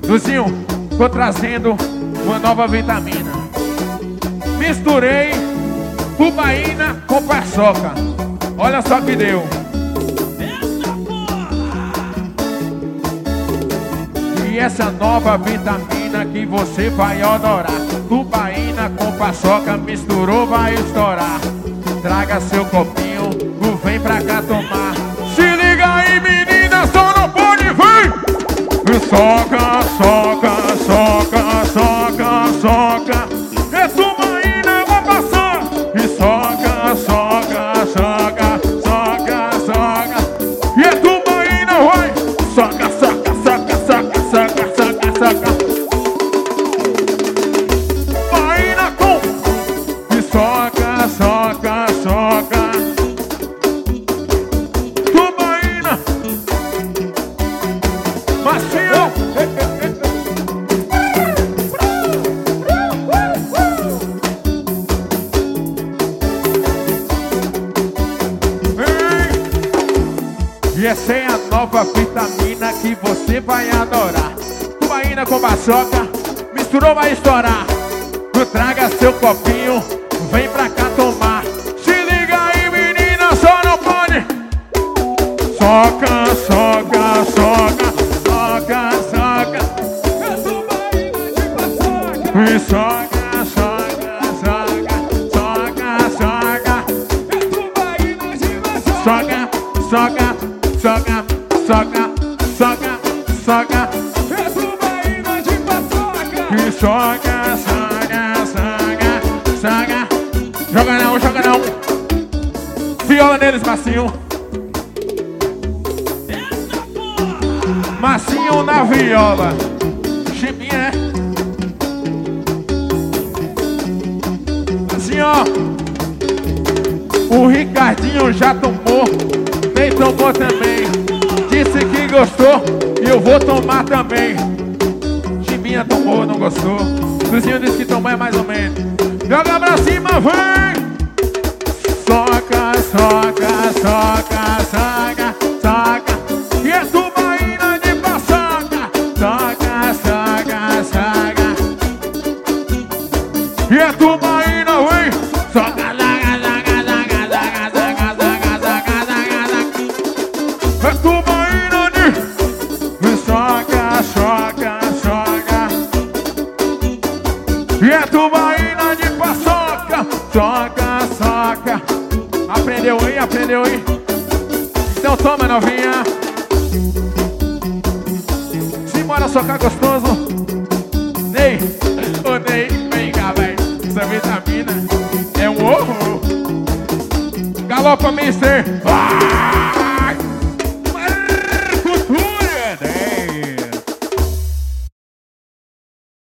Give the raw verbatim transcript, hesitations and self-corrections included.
Luzinho, tô trazendo uma nova vitamina. Misturei tubaína com paçoca. Olha só que deu. E essa nova vitamina que você vai adorar. Tubaína com paçoca, misturou, vai estourar. Traga seu copinho, vem pra cá tomar. Se liga aí, menina, só não pode vir. Soca, soca, soca, soca, soca. É tubaína com paçoca. E soca, soca, soca, soca, soca. E é tubaína, vai. Soca, soca, soca, soca, soca, soca, soca. Tubaína com. E soca, soca, soca. Tubaína. Macio. E essa é a nova vitamina que você vai adorar. Tubaína com paçoca, misturou, vai estourar. Traga seu copinho, vem pra cá tomar. Se liga aí, menina, só não pode. Soca, soca, soca, soca, soca. É tubaína de paçoca. E soca, soca, soca, soca, soca. É tubaína de paçoca. Soca, soca. Soca, soca, soca, soca. É tubaína de paçoca. E soca, soca, soca, soca. Joga não, joga não. Viola neles, Massinho. Massinho na viola. Chiminha, é? Assim, ó. O Ricardinho já tomou. Nem tomou também. Disse que gostou e eu vou tomar também. Chiminha tomou, não gostou. Luzinho disse que tomou é mais ou menos. Joga pra cima, vem! Soca, soca, soca, soca, soca. E é tubaína de paçoca. Soca, soca, soca. E é tubaína, vem! Soca, é tubaína de soca, soca, soca. E é tubaína de paçoca. Soca, soca. Aprendeu aí, aprendeu aí. Então toma, novinha. Simbora socar gostoso. Ney, ô Ney, vem cá, véi. Essa vitamina é um horror. Galopa, mister. Ah!